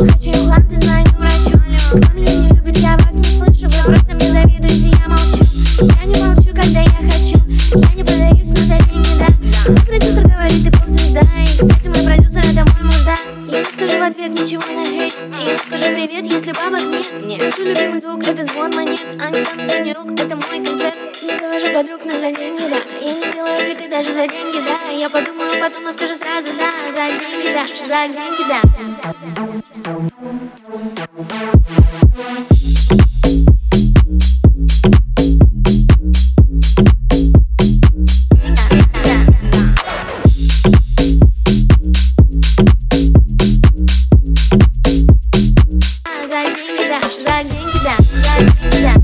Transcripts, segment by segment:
Хочу импланты, звоню врачу. Кто меня не любит, я вас не слышу. Вы просто мне завидуете, я молчу. Я не молчу, когда я хочу. Я не продаюсь, но за деньги, да. Мой продюсер говорит, ты поп-звезда. И, кстати, мой продюсер это мой муж, да. Я не скажу в ответ ничего на хейт. Я не скажу привет, если бабок нет. Слышу любимый звук, это звон монет. А не танцуй рук, это мой концерт. Не завожу подруг, но за деньги, да. Я не делаю фиты даже за деньги, да. Я подумаю потом, но скажу сразу, да. За деньги, да, за деньги, да. За деньги, да, за деньги, да, за деньги, да.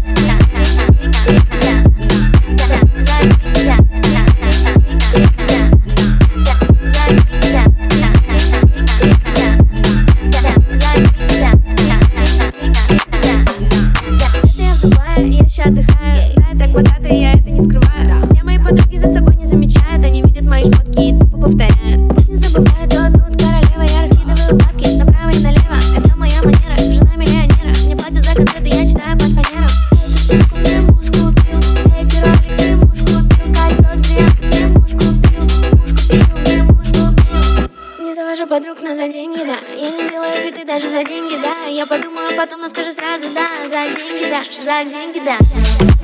Я ща отдыхаю, да, я так богата, я это не скрываю. Все мои подруги за собой не замечают. Они видят мои шмотки и тупо повторяют. Пусть не забывают, то тут королева. Я раскидываю бабки направо и налево. Это моя манера, жена миллионера. Мне платят за концерты, я читаю под фанеру. Эту сумку мне муж купил, эти роликсы муж купил, кольцо с бриллиантом мне муж купил, мне муж купил. Не завожу подруг, но за деньги, да. Я не делаю фиты даже за деньги, да. Я подумаю потом, но скажу сразу, да. За деньги, да, за деньги, да.